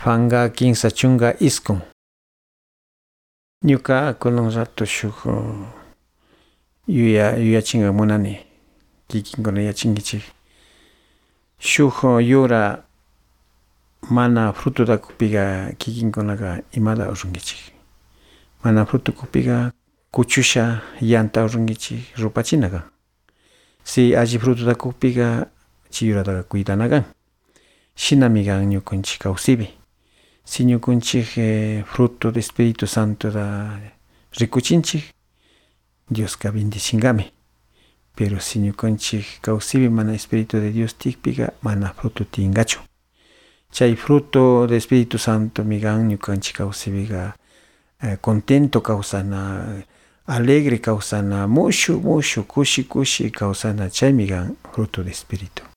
Fanga kinsa chunga iskun. Ñuka kunan rato shuk yuyachinga munani kikinkuna yachankichik shuk yura mana frututakukpika kikinkunaka imata urunkichik mana frutukukpika kuchusha yanta urunkichik rupachina kan si alli frututakukpika chay yurataka cuidana kan shinami kan ñukanchik kawsaypi si ñukanchik fruto de Espíritu Santota rikuchinchik Dioska bendicinkami pero si ñukanchik kawsaypi mana Espíritu de Dios tiyakpika mana fruto tiyankachu chay fruto de Espíritu Santomi kan ñukanchik kawsaypika contento kawsana alegre kawsana mushu kushi kawsana chaymi kan fruto de Espíritu